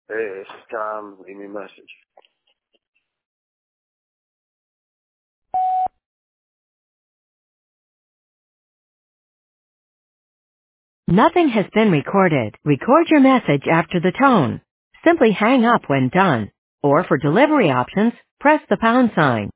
It's Tom. Leave me a message. Nothing has been recorded. Record your message after the tone. Simply hang up when done. Or for delivery options, press the pound sign.